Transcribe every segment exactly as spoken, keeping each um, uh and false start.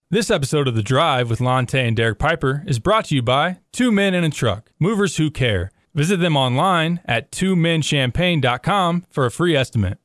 This episode of The Drive with Lonte and Derek Piper is brought to you by Two Men in a Truck, movers who care. Visit them online at two men champagne dot com for a free estimate.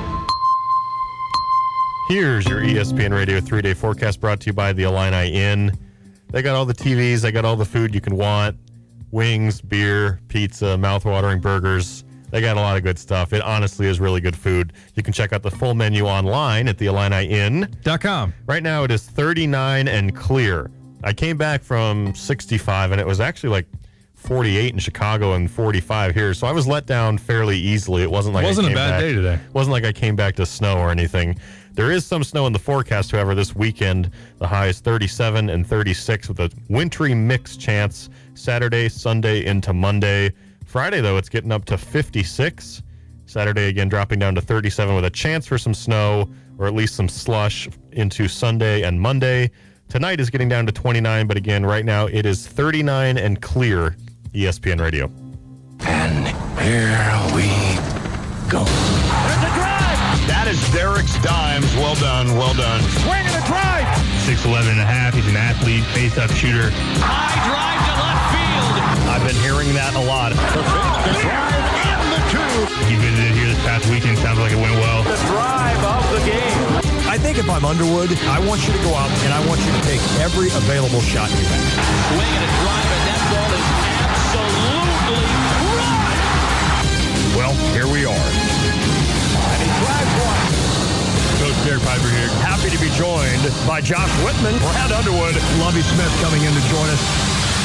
Here's your E S P N Radio three-day forecast brought to you by the Illini Inn. They got all the T Vs, they got all the food you can want. Wings, beer, pizza, mouth-watering burgers. They got a lot of good stuff. It honestly is really good food. You can check out the full menu online at the Illini Inn dot com. Right now it is thirty-nine and clear. I came back from sixty-five, and it was actually like forty-eight in Chicago and forty-five here, so I was let down fairly easily. It wasn't like it wasn't I came a bad back, day today. It wasn't like I came back to snow or anything. There is some snow in the forecast, however, this weekend. The high is thirty-seven and thirty-six with a wintry mix chance Saturday, Sunday into Monday. Friday, though, it's getting up to fifty-six. Saturday, again, dropping down to thirty-seven with a chance for some snow or at least some slush into Sunday and Monday. Tonight is getting down to twenty-nine, but again, right now it is thirty-nine and clear. E S P N Radio. And here we go. There's a drive! That is Derek's Dimes. Well done, well done. Swing and a drive! six eleven and a half. He's an athlete, face-up shooter. High drive to left field. I've been hearing that a lot. The pitch, the drive, and the two. He visited here this past weekend. Sounds like it went well. The drive of the game. I think if I'm Underwood, I want you to go out and I want you to take every available shot you have. Swing and a drive, and that ball is absolutely right. Well, here we are. And he drives one. Coach Derek Piper here. Happy to be joined by Josh Whitman, Brad Underwood, Lovie Smith coming in to join us.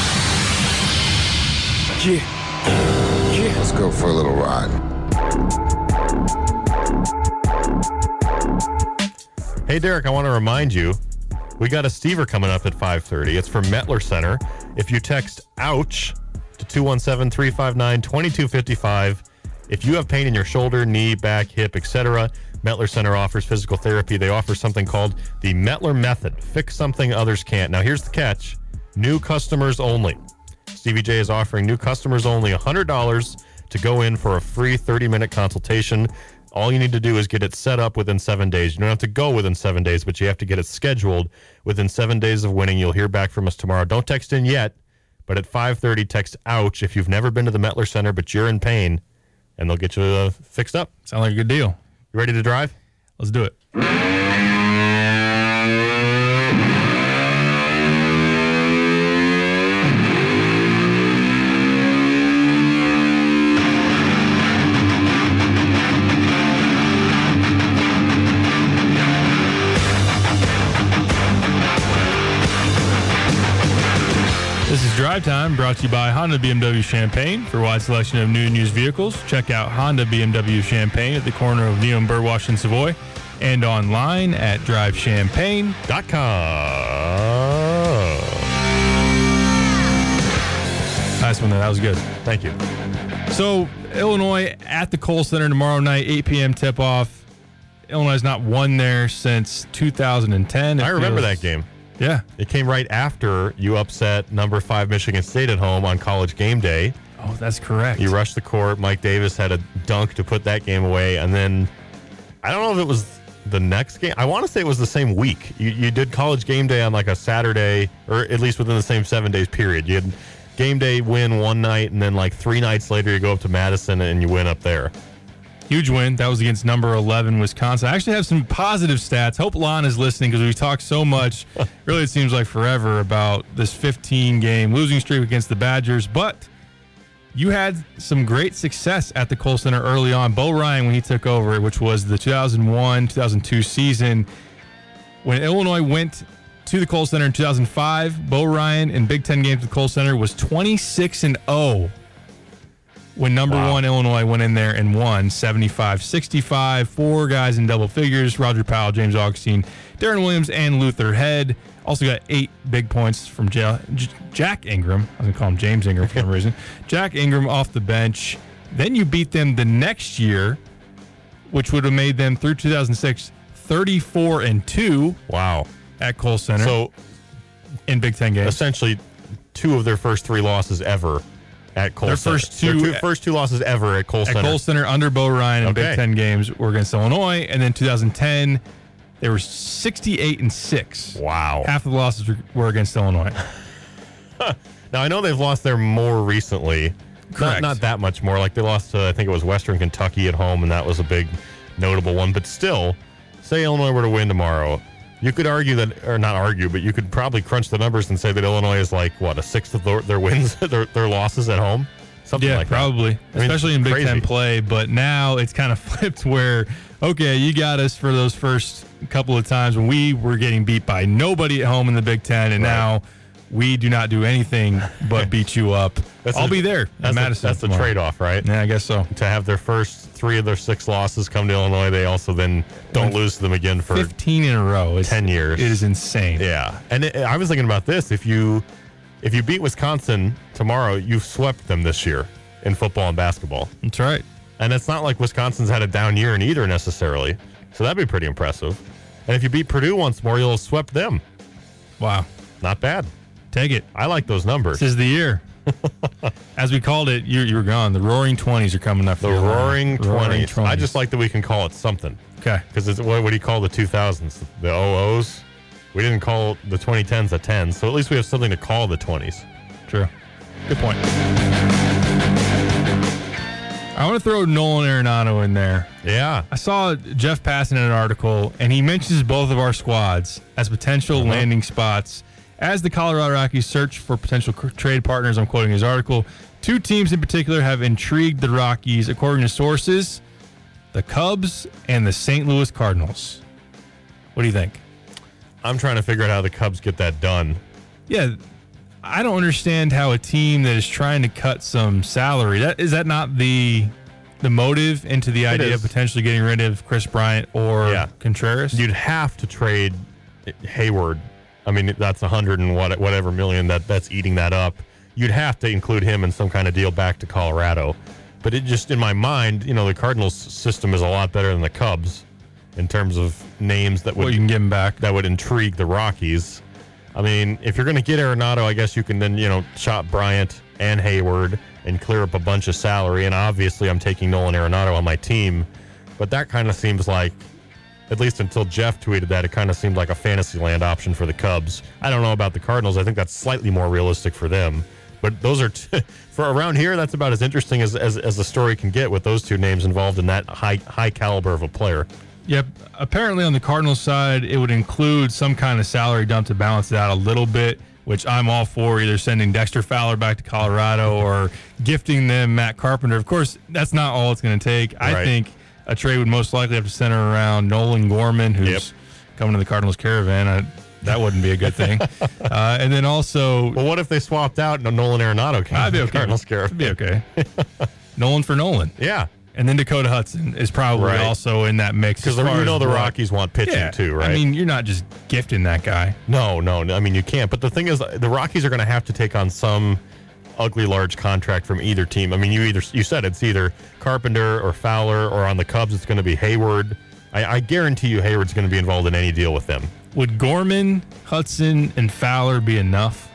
Yeah. Yeah. Let's go for a little ride. Hey, Derek, I want to remind you, we got a Stever coming up at five thirty. It's from Mettler Center. If you text OUCH to two one seven, three five nine, two two five five, if you have pain in your shoulder, knee, back, hip, et cetera, Mettler Center offers physical therapy. They offer something called the Mettler Method. Fix something others can't. Now, here's the catch. New customers only. Stevie J is offering new customers only one hundred dollars to go in for a free thirty-minute consultation. All you need to do is get it set up within seven days. You don't have to go within seven days, but you have to get it scheduled within seven days of winning. You'll hear back from us tomorrow. Don't text in yet, but at five thirty, text OUCH if you've never been to the Mettler Center, but you're in pain, and they'll get you uh, fixed up. Sound like a good deal. You ready to drive? Let's do it. This is Drive Time, brought to you by Honda B M W Champaign. For a wide selection of new and used vehicles, check out Honda B M W Champaign at the corner of Neal and Burwash and Savoy, and online at drive champagne dot com. Nice one there. That was good. Thank you. So, Illinois at the Kohl Center tomorrow night, eight p.m. tip-off. Illinois has not won there since two thousand ten. It I remember feels- that game. Yeah. It came right after you upset number five Michigan State at home on College game day. Oh, that's correct. You rushed the court. Mike Davis had a dunk to put that game away. And then, I don't know if it was the next game. I want to say it was the same week. You, you did College game day on like a Saturday, or at least within the same seven days period. You had game day win one night, and then like three nights later, you go up to Madison and you win up there. Huge win. That was against number eleven, Wisconsin. I actually have some positive stats. Hope Lon is listening because we talked so much, really it seems like forever, about this fifteen-game losing streak against the Badgers. But you had some great success at the Kohl Center early on. Bo Ryan, when he took over, which was the two thousand one two thousand two season, when Illinois went to the Kohl Center in two thousand five, Bo Ryan in Big Ten games at the Kohl Center was twenty-six and oh. When number wow. one Illinois went in there and won seventy-five sixty-five, four guys in double figures, Roger Powell, James Augustine, Darren Williams, and Luther Head. Also got eight big points from J- J- Jack Ingram. I was going to call him James Ingram for some reason. Jack Ingram off the bench. Then you beat them the next year, which would have made them through two thousand six thirty-four and two. Wow. At Kohl Center. So in Big Ten games. Essentially two of their first three losses ever. At Kohl Their Center. first two, Their two first two losses ever at Kohl at Center. Kohl Center under Bo Ryan in Okay. Big Ten games were against Illinois, and then two thousand ten They were sixty-eight and six. Wow. Half of the losses were against Illinois. Now, I know they've lost there more recently. Not, Correct. not that much more. Like, they lost to, I think it was Western Kentucky at home, and that was a big notable one. But still, say Illinois were to win tomorrow, you could argue that, or not argue, but you could probably crunch the numbers and say that Illinois is like, what, a sixth of their, their wins, their, their losses at home? Something Yeah, like probably. that. I mean, Especially in Big crazy. Ten play. But now it's kind of flipped where, okay, you got us for those first couple of times when we were getting beat by nobody at home in the Big Ten, and Right. now we do not do anything but beat you up. That's I'll a- be there That's, at the, Madison. that's the tomorrow. trade-off, right? Yeah, I guess so. To have their first three of their six losses come to Illinois, they also then don't lose to them again for fifteen in a row. It's, ten years. It is insane. Yeah, and it, I was thinking about this. If you if you beat Wisconsin tomorrow, you've swept them this year in football and basketball. That's right. And it's not like Wisconsin's had a down year in either necessarily. So that'd be pretty impressive. And if you beat Purdue once more, you'll have swept them. Wow. Not bad. Take it. I like those numbers. This is the year. As we called it, you, you were gone. The Roaring Twenties are coming up. The for you. Roaring Twenties. I twenties. just like that we can call it something. Okay. Because it's what, what do you call the two thousands? The O Os? We didn't call the twenty tens a ten, so at least we have something to call the twenties. True. Good point. I want to throw Nolan Arenado in there. Yeah. I saw Jeff Passan in an article, and he mentions both of our squads as potential Uh-huh. landing spots as the Colorado Rockies search for potential c- trade partners. I'm quoting his article. Two teams in particular have intrigued the Rockies, according to sources, the Cubs and the Saint Louis Cardinals. What do you think? I'm trying to figure out how the Cubs get that done. Yeah, I don't understand how a team that is trying to cut some salary, that is that not the the motive into the idea is. of potentially getting rid of Chris Bryant or Yeah. Contreras? You'd have to trade Hayward. I mean, that's a hundred and what, whatever million that that's eating that up. You'd have to include him in some kind of deal back to Colorado. But it just, in my mind, you know, the Cardinals system is a lot better than the Cubs in terms of names that would Well, you can give him back. that would intrigue the Rockies. I mean, if you're going to get Arenado, I guess you can then, you know, chop Bryant and Hayward and clear up a bunch of salary. And obviously, I'm taking Nolan Arenado on my team. But that kind of seems like, at least until Jeff tweeted that, it kind of seemed like a fantasy land option for the Cubs. I don't know about the Cardinals. I think that's slightly more realistic for them. But those are, t- for around here, that's about as interesting as, as, as the story can get with those two names involved in that high high caliber of a player. Yep. Apparently, on the Cardinals side, it would include some kind of salary dump to balance it out a little bit, which I'm all for, either sending Dexter Fowler back to Colorado or gifting them Matt Carpenter. Of course, that's not all it's going to take. I Right. think a trade would most likely have to center around Nolan Gorman, who's Yep. coming to the Cardinals caravan. I, that wouldn't be a good thing. uh, and then also, Well, what if they swapped out and Nolan Arenado came I'd be to the okay. Cardinals It'd be caravan? okay. Nolan for Nolan. Yeah, And then Dakota Hudson is probably Right. also in that mix. because as you far know as the what- Rockies want pitching Yeah, too, right? I mean, you're not just gifting that guy. no, no, no, I mean you can't. But the thing is, the Rockies are going to have to take on some ugly large contract from either team. I mean, you either you said it's either Carpenter or Fowler, or on the Cubs it's going to be Hayward. I, I guarantee you Hayward's going to be involved in any deal with them. Would Gorman, Hudson, and Fowler be enough?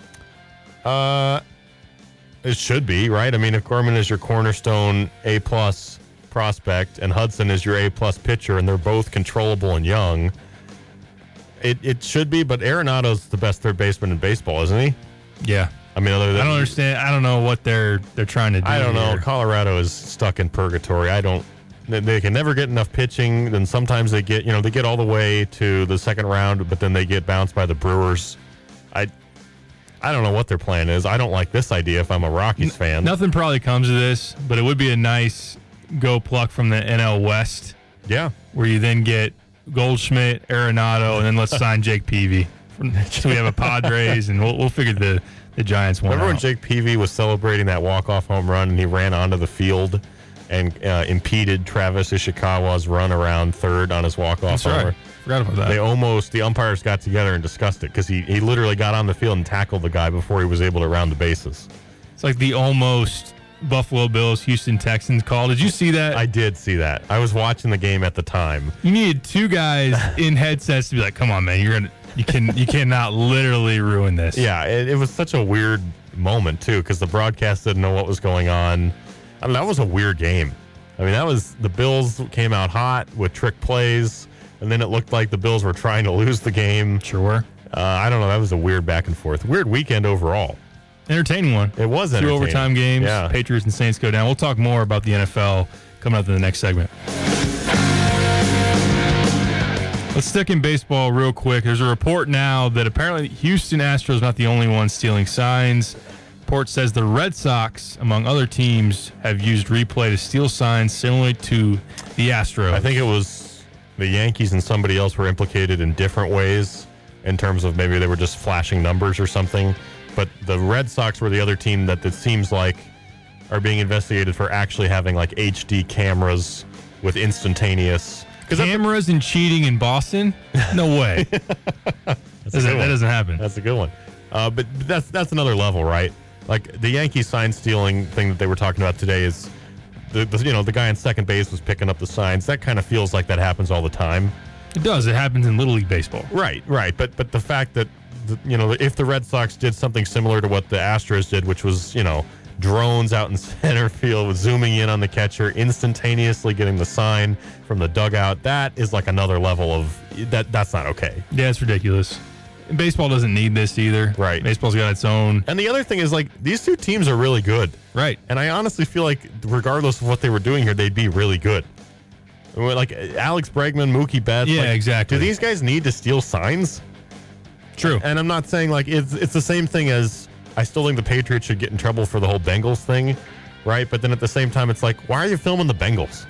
Uh, it should be, right? I mean, if Gorman is your cornerstone A plus prospect and Hudson is your A plus pitcher, and they're both controllable and young, it it should be. But Arenado's the best third baseman in baseball, isn't he? Yeah. I mean, other than I don't understand. I don't know what they're they're trying to do. I don't know. here. Colorado is stuck in purgatory. I don't. They, they can never get enough pitching. Then sometimes they get, you know, they get all the way to the second round, but then they get bounced by the Brewers. I, I don't know what their plan is. I don't like this idea if I'm a Rockies fan. Nothing probably comes of this, but it would be a nice go pluck from the N L West, Yeah. where you then get Goldschmidt, Arenado, and then let's sign Jake Peavy. So we have a Padres, and we'll we'll figure the the Giants one Remember when out. Jake Peavy was celebrating that walk-off home run and he ran onto the field and uh, impeded Travis Ishikawa's run around third on his walk-off That's homer? right. Forgot about that. They almost, the umpires got together and discussed it because he, he literally got on the field and tackled the guy before he was able to round the bases. It's like the almost Buffalo Bills, Houston Texans call. Did you see that? I did see that. I was watching the game at the time. You needed two guys in headsets to be like, "Come on, man! You're gonna, you can, you cannot literally ruin this." Yeah, it, it was such a weird moment, too, because the broadcast didn't know what was going on. I mean, that was a weird game. I mean, that was, the Bills came out hot with trick plays. and then it looked like the Bills were trying to lose the game. Sure were. Uh, I don't know. That was a weird back and forth. Weird weekend overall. Entertaining one. It was Two entertaining. overtime games. Yeah. Patriots and Saints go down. We'll talk more about the N F L coming up in the next segment. Let's stick in baseball real quick. There's a report now that apparently Houston Astros not the only ones stealing signs. Report says the Red Sox, among other teams, have used replay to steal signs similar to the Astros. I think it was the Yankees and somebody else were implicated in different ways in terms of maybe they were just flashing numbers or something. But the Red Sox were the other team that it seems like are being investigated for actually having like H D cameras with instantaneous cameras and cheating in Boston? No way. doesn't, that doesn't happen. That's a good one. Uh, but that's that's another level, right? Like the Yankee sign stealing thing that they were talking about today is, the, the you know the guy on second base was picking up the signs. That kind of feels like that happens all the time. It does. It happens in Little League Baseball. Right, right. But but the fact that the, you know if the Red Sox did something similar to what the Astros did, which was you know drones out in center field with zooming in on the catcher, instantaneously getting the sign from the dugout, that is like another level of that. That's not okay. Yeah, it's ridiculous. And baseball doesn't need this either. Right. Baseball's got its own. And the other thing is, like, these two teams are really good. Right. And I honestly feel like, regardless of what they were doing here, they'd be really good. Like Alex Bregman, Mookie Betts. Yeah, like, exactly. Do these guys need to steal signs? True. And I'm not saying, like, it's it's the same thing as I still think the Patriots should get in trouble for the whole Bengals thing, right? But then at the same time, it's like, why are you filming the Bengals?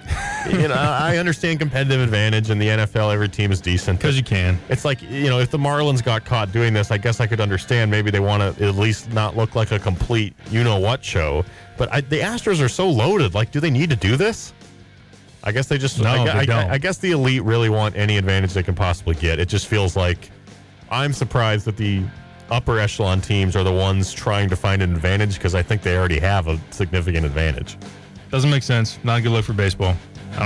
You know, I understand competitive advantage in the N F L. Every team is decent. Because you can. It's like, you know, if the Marlins got caught doing this, I guess I could understand. Maybe they want to at least not look like a complete you-know-what show. But I, the Astros are so loaded. Like, do they need to do this? I guess they just... No, I, they I, don't. I, I guess the elite really want any advantage they can possibly get. It just feels like I'm surprised that the upper echelon teams are the ones trying to find an advantage because I think they already have a significant advantage. Doesn't make sense. Not a good look for baseball. I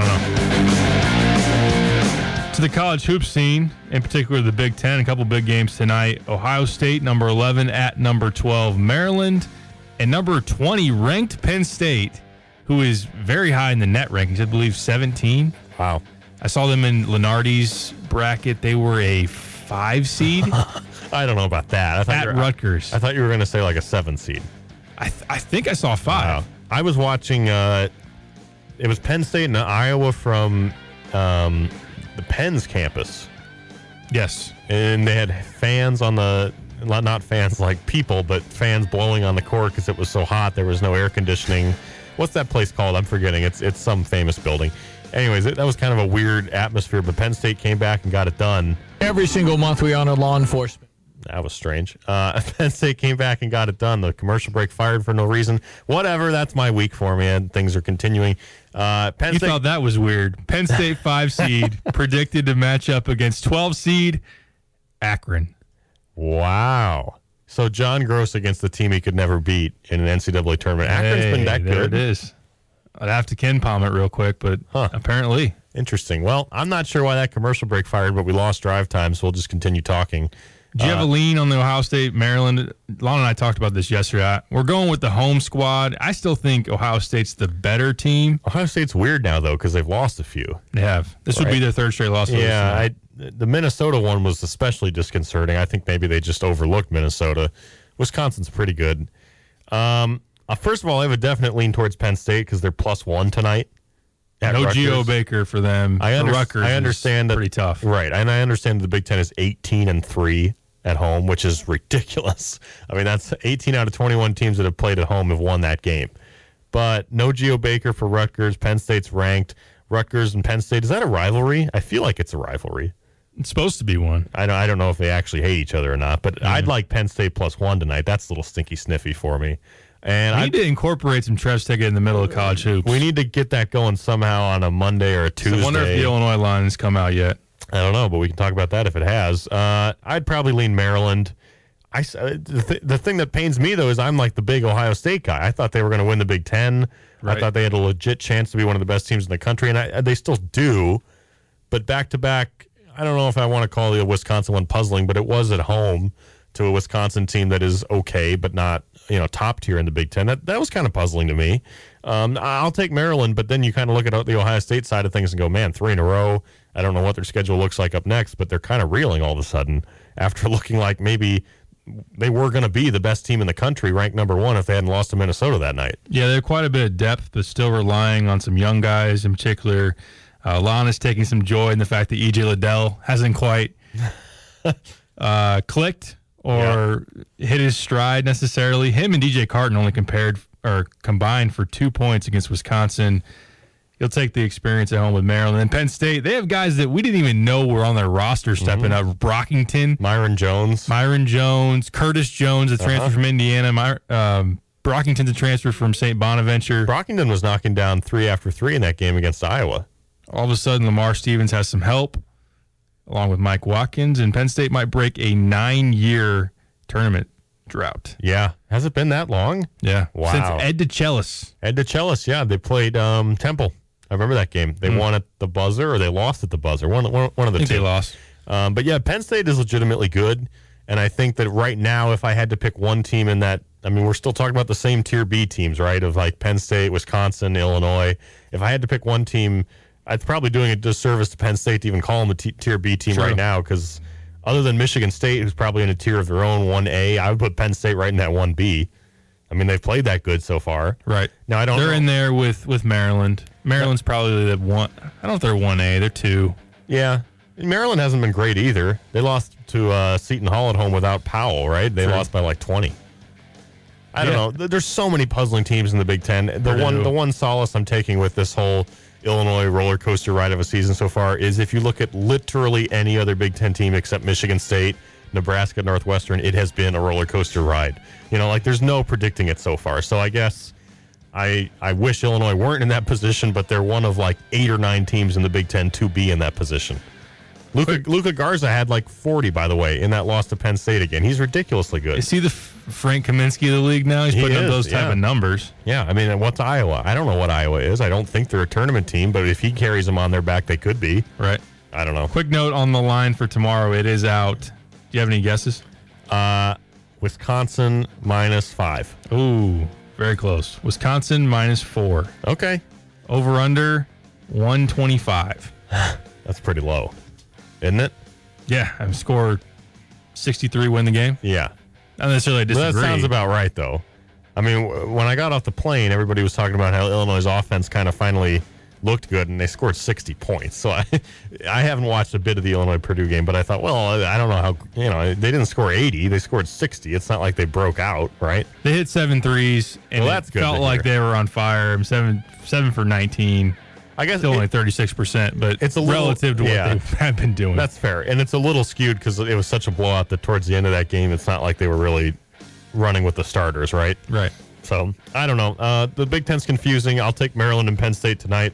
don't know. To the college hoop scene, in particular the Big Ten, a couple big games tonight. Ohio State, number eleven, at number twelve, Maryland, and number twenty, ranked Penn State, who is very high in the net rankings, I believe seventeen. Wow. I saw them in Lenardi's bracket. They were a five seed. I don't know about that. I thought At you were, Rutgers. I, I thought you were going to say like a seven seed. I, th- I think I saw five. Wow. I was watching, uh, it was Penn State and Iowa from um, the Penn's campus. Yes. And they had fans on the, not fans like people, but fans blowing on the court because it was so hot. There was no air conditioning. What's that place called? I'm forgetting. It's it's some famous building. Anyways, it, that was kind of a weird atmosphere, but Penn State came back and got it done. Every single month we honor law enforcement. That was strange. Uh, Penn State came back and got it done. The commercial break fired for no reason. Whatever. That's my week for me, and things are continuing. Uh, Penn You State, thought that was weird. Penn State five seed predicted to match up against twelve seed Akron. Wow. So John Gross against the team he could never beat in an N C double A tournament. Akron's Hey, been that there good. it is. I'd have to Ken Palm it real quick, but Huh. apparently. Interesting. Well, I'm not sure why that commercial break fired, but we lost drive time, so we'll just continue talking. Do you have Uh, a lean on the Ohio State, Maryland? Lon and I talked about this yesterday. We're going with the home squad. I still think Ohio State's the better team. Ohio State's weird now, though, because they've lost a few. They have. This would be Right. their third straight loss. Yeah, I, the Minnesota one was especially disconcerting. I think maybe they just overlooked Minnesota. Wisconsin's pretty good. Um, uh, first of all, I have a definite lean towards Penn State because they're plus one tonight. at No Rutgers. Geo Baker for them. I, under- For Rutgers I is understand that pretty tough. Right, and I understand the Big Ten is eighteen and three at home, which is ridiculous. I mean, that's eighteen out of twenty-one teams that have played at home have won that game. But no Geo Baker for Rutgers. Penn State's ranked. Rutgers and Penn State, is that a rivalry? I feel like it's a rivalry. It's supposed to be one. I don't, I don't know if they actually hate each other or not, but Mm-hmm. I'd like Penn State plus one tonight. That's a little stinky sniffy for me. And We I need to incorporate some Trev's ticket in the middle of college hoops. we need to get that going somehow on a Monday or a Tuesday. I wonder if the Illinois line has come out yet. I don't know, but we can talk about that if it has. Uh, I'd probably lean Maryland. I, s- uh, the, th- the thing that pains me, though, is I'm like the big Ohio State guy. I thought they were going to win the Big Ten. Right. I thought they had a legit chance to be one of the best teams in the country, and I, they still do. But back-to-back, I don't know if I want to call the Wisconsin one puzzling, but it was at home to a Wisconsin team that is okay, but not, you know, top tier in the Big Ten. That, that was kind of puzzling to me. Um, I'll take Maryland, but then you kind of look at the Ohio State side of things and go, man, three in a row. I don't know what their schedule looks like up next, but they're kind of reeling all of a sudden after looking like maybe they were going to be the best team in the country, ranked number one, if they hadn't lost to Minnesota that night. Yeah, they're quite a bit of depth, but still relying on some young guys. In particular, uh, Lon is taking some joy in the fact that E J Liddell hasn't quite uh, clicked or yeah. hit his stride necessarily. Him and D J Carton only compared or combined for two points against Wisconsin. He'll take the experience at home with Maryland. And Penn State, they have guys that we didn't even know were on their roster stepping mm-hmm. up. Brockington. Myron Jones. Myron Jones. Curtis Jones, a transfer uh-huh. from Indiana. My, um, Brockington's a transfer from Saint Bonaventure. Brockington was knocking down three after three in that game against Iowa. All of a sudden, Lamar Stevens has some help, along with Mike Watkins, and Penn State might break a nine-year tournament drought. Yeah. Has it been that long? Yeah. Wow. Since Ed DeChellis. Ed DeChellis, yeah. They played um, Temple. I remember that game. They mm. won at the buzzer, or they lost at the buzzer. One, one, one of the I think two. They lost. Um, but yeah, Penn State is legitimately good, and I think that right now, if I had to pick one team in that, I mean, we're still talking about the same Tier B teams, right? Of like Penn State, Wisconsin, Illinois. If I had to pick one team, I'd probably doing a disservice to Penn State to even call them a t- Tier B team sure. right now, because other than Michigan State, who's probably in a tier of their own, one A, I would put Penn State right in that one B. I mean, they've played that good so far. Right. Now, I don't They're know. in there with, with Maryland. Maryland's probably the one. I don't know if they're one A. They're two. Yeah. Maryland hasn't been great either. They lost to uh, Seton Hall at home without Powell, right? They True. lost by like twenty. I don't Yeah. know. There's so many puzzling teams in the Big Ten. The Purdue. one, the one solace I'm taking with this whole Illinois roller coaster ride of a season so far is if you look at literally any other Big Ten team except Michigan State, Nebraska, Northwestern, it has been a roller coaster ride. You know, like there's no predicting it so far. So I guess I I wish Illinois weren't in that position, but they're one of like eight or nine teams in the Big Ten to be in that position. Luka, Luka Garza had like forty, by the way, in that loss to Penn State again. He's ridiculously good. Is he the F- Frank Kaminsky of the league now? He's He putting is, up those type yeah. of numbers. Yeah, I mean, what's Iowa? I don't know what Iowa is. I don't think they're a tournament team, but if he carries them on their back, they could be. Right. I don't know. Quick note on the line for tomorrow. It is out. Do you have any guesses? Uh, Wisconsin minus five. Ooh, very close. Wisconsin minus four. Okay. Over under one twenty-five. That's pretty low, isn't it? Yeah, I've scored sixty-three, win the game. Yeah. Not necessarily disagree. Well, that sounds about right, though. I mean, w- when I got off the plane, everybody was talking about how Illinois' offense kind of finally looked good, and they scored sixty points. So I I haven't watched a bit of the Illinois-Purdue game, but I thought, well, I don't know how, you know, they didn't score eighty. They scored sixty. It's not like they broke out, right? They hit seven threes, and Well, it that's good felt to like hear. they were on fire. Seven, seven for nineteen. I guess Still it- only thirty-six percent, but It's a little- relative to yeah. what they have been doing. That's fair. And it's a little skewed because it was such a blowout that towards the end of that game, it's not like they were really running with the starters, right? right. So, I don't know. Uh, the Big Ten's confusing. I'll take Maryland and Penn State tonight.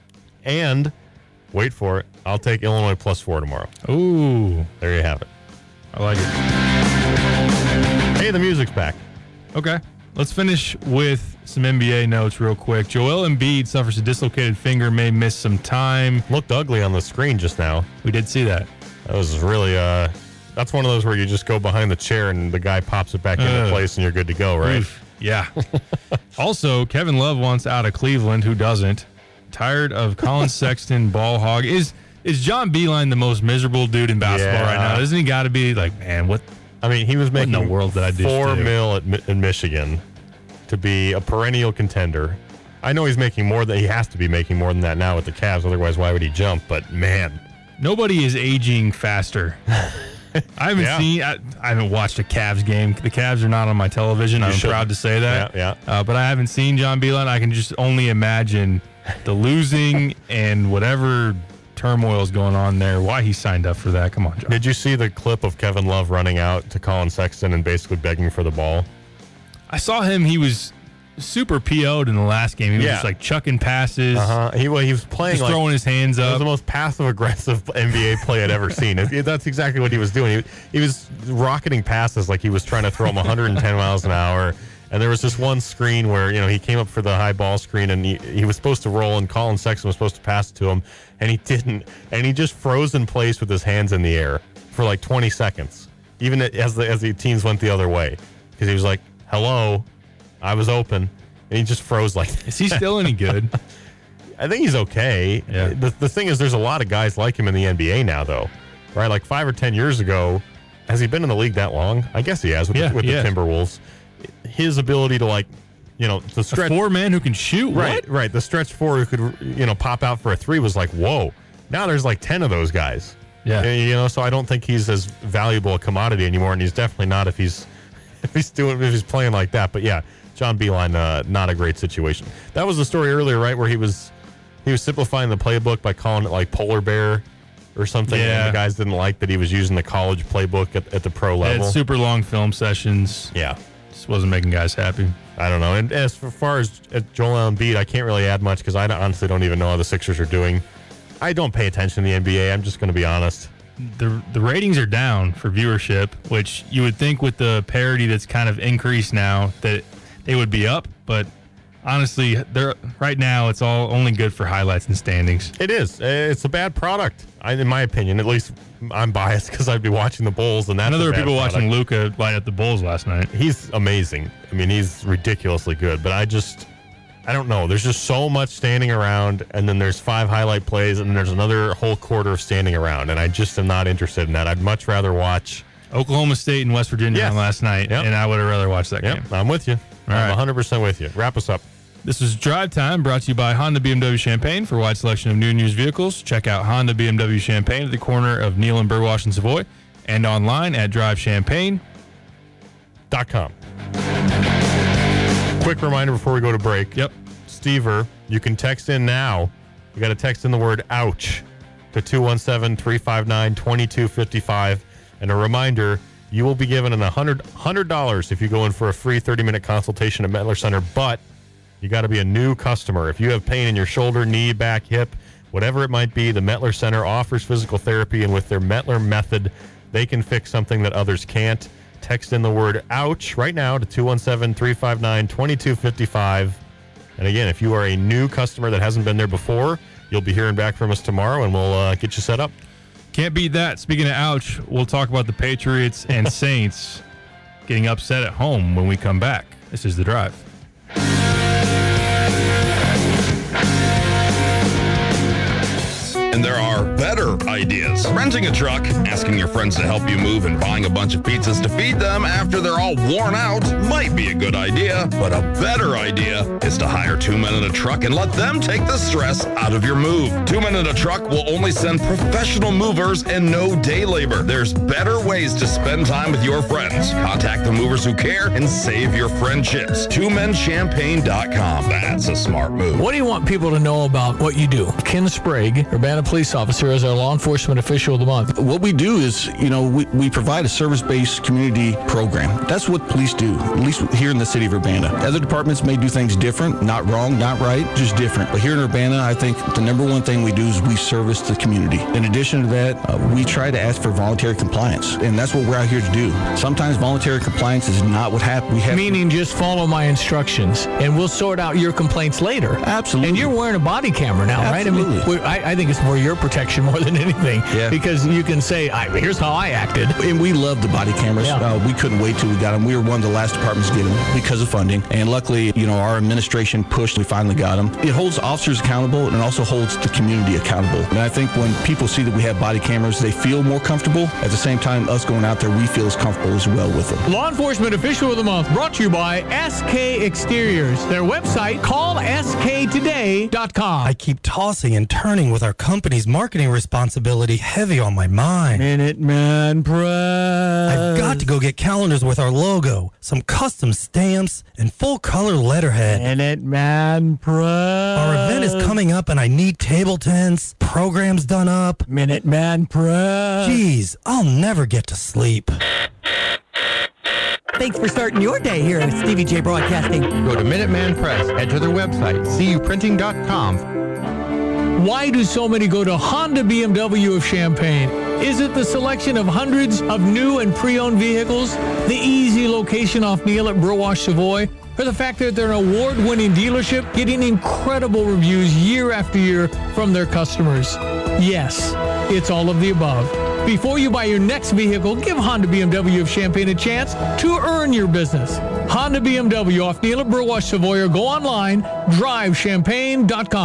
And, wait for it, I'll take Illinois plus four tomorrow. Ooh, There you have it. I like it. Hey, the music's back. Okay. Let's finish with some N B A notes real quick. Joel Embiid suffers a dislocated finger, may miss some time. Looked ugly on the screen just now. We did see that. That was really, uh, that's one of those where you just go behind the chair and the guy pops it back into Ugh. place and you're good to go, right? Oof. Yeah. Also, Kevin Love wants out of Cleveland. Who doesn't? Tired of Colin Sexton, ball hog. Is is John Beilein the most miserable dude in basketball Yeah. right now? Doesn't he got to be like, man, what? I mean, he was What in making the world did I do four to you? mil at, Mi- in Michigan to be a perennial contender. I know he's making more than he has to be making more than that now with the Cavs. Otherwise, why would he jump? But man, Nobody is aging faster. I haven't Yeah. seen. I, I haven't watched a Cavs game. The Cavs are not on my television. I'm shouldn't. proud to say that. Yeah, yeah. Uh, but I haven't seen John Beilein. I can just only imagine the losing and whatever turmoil is going on there. Why he signed up for that? Come on, John. Did you see the clip of Kevin Love running out to Colin Sexton and basically begging for the ball? I saw him. He was super P O'd in the last game. He was Yeah. just like chucking passes, Uh-huh. He well, he was playing just like throwing his hands it was up. the most passive aggressive N B A play I'd ever seen. It- that's exactly what he was doing. He, he was rocketing passes like he was trying to throw them one hundred ten miles an hour. And there was this one screen where, you know, he came up for the high ball screen and he, he was supposed to roll and Colin Sexton was supposed to pass it to him and he didn't. And he just froze in place with his hands in the air for like twenty seconds, even as the, as the teams went the other way. Because he was like, hello, I was open. And he just froze like Is he still any good? I think he's okay. Yeah. The, the thing is, there's a lot of guys like him in the N B A now, though, right? Like five or ten years ago, has he been in the league that long? I guess he has with, Yeah, the, with yeah. the Timberwolves. His ability to, like, you know, the A stretch. four man who can shoot. Right, What? right. The stretch four who could, you know, pop out for a three was like, whoa. Now there's like ten of those guys. Yeah. You know, so I don't think he's as valuable a commodity anymore, and he's definitely not if he's if he's doing if he's playing like that. But yeah, John Beilein, uh, not a great situation. That was the story earlier, right, where he was he was simplifying the playbook by calling it like polar bear or something. Yeah. And the guys didn't like that he was using the college playbook at, at the pro They level. had super long film sessions. Yeah. Just wasn't making guys happy. I don't know. And as far as uh, Joel Embiid, I can't really add much because I don't- honestly don't even know how the Sixers are doing. I don't pay attention to the N B A. I'm just going to be honest. The the ratings are down for viewership, which you would think with the parity that's kind of increased now that they would be up, but honestly, they're right now it's all only good for highlights and standings. It is. Uh, It's a bad product, I, in my opinion. At least I'm biased because I'd be watching the Bulls, and that's I know there a were bad people product. watching Luka light up the Bulls last night. He's amazing. I mean, he's ridiculously good, but I just, I don't know. There's just so much standing around, and then there's five highlight plays, and then there's another whole quarter of standing around, and I just am not interested in that. I'd much rather watch. Oklahoma State and West Virginia Yes. on last night, Yep. and I would have rather watched that Yep, game. I'm with you. I'm right. one hundred percent with you. Wrap us up. This was Drive Time, brought to you by Honda B M W Champaign. For a wide selection of new and used vehicles, check out Honda B M W Champaign at the corner of Neal and Burwash and Savoy, and online at drive champaign Dot com. Quick reminder before we go to break. Yep. Stever, you can text in now. You got to text in the word ouch to two one seven, three five nine, two two five five. And a reminder, you will be given an one hundred dollars if you go in for a free thirty minute consultation at Mettler Center, but you got to be a new customer. If you have pain in your shoulder, knee, back, hip, whatever it might be, the Mettler Center offers physical therapy, and with their Mettler method, they can fix something that others can't. Text in the word ouch right now to two one seven, three five nine, two two five five. And again, if you are a new customer that hasn't been there before, you'll be hearing back from us tomorrow, and we'll uh, get you set up. Can't beat that. Speaking of ouch, we'll talk about the Patriots and Saints getting upset at home when we come back. This is The Drive. And there are better ideas. Renting a truck, asking your friends to help you move, and buying a bunch of pizzas to feed them after they're all worn out might be a good idea, but a better idea is to hire Two Men in a Truck and let them take the stress out of your move. Two Men in a Truck will only send professional movers and no day labor. There's better ways to spend time with your friends. Contact the movers who care and save your friendships. two men champagne dot com. That's a smart move. What do you want people to know about what you do? Ken Sprague, Urbana police officer, is our law enforcement official of the month. What we do is, you know, we, we provide a service-based community program. That's what police do, at least here in the city of Urbana. Other departments may do things different, not wrong, not right, just different. But here in Urbana, I think the number one thing we do is we service the community. In addition to that, uh, we try to ask for voluntary compliance, and that's what we're out here to do. Sometimes voluntary compliance is not what happens. We have Meaning just follow my instructions, and we'll sort out your complaints later. Absolutely. And you're wearing a body camera now, Absolutely. right? I mean, we- I, I think it's for your protection more than anything. Yeah. Because you can say, I, here's how I acted. And we love the body cameras. Yeah. Uh, we couldn't wait till we got them. We were one of the last departments to get them because of funding. And luckily, you know, our administration pushed. We finally got them. It holds officers accountable and it also holds the community accountable. And I think when people see that we have body cameras, they feel more comfortable. At the same time, us going out there, we feel as comfortable as well with them. Law Enforcement Official of the Month brought to you by S K Exteriors. Their website, call S K today dot com. I keep tossing and turning with our company's marketing responsibility heavy on my mind. Minuteman Press. I've got to go get calendars with our logo, some custom stamps, and full color letterhead. Minuteman Press. Our event is coming up and I need table tents, programs done up. Minuteman Press. Geez, I'll never get to sleep. Thanks for starting your day here at Stevie J Broadcasting. Go to Minuteman Press, head to their website, c u printing dot com. Why do so many go to Honda B M W of Champaign? Is it the selection of hundreds of new and pre-owned vehicles, the easy location off Neal at Burwash Savoy, or the fact that they're an award-winning dealership getting incredible reviews year after year from their customers? Yes, it's all of the above. Before you buy your next vehicle, give Honda B M W of Champaign a chance to earn your business. Honda B M W off Neal at Burwash Savoy, or go online, drive champagne dot com.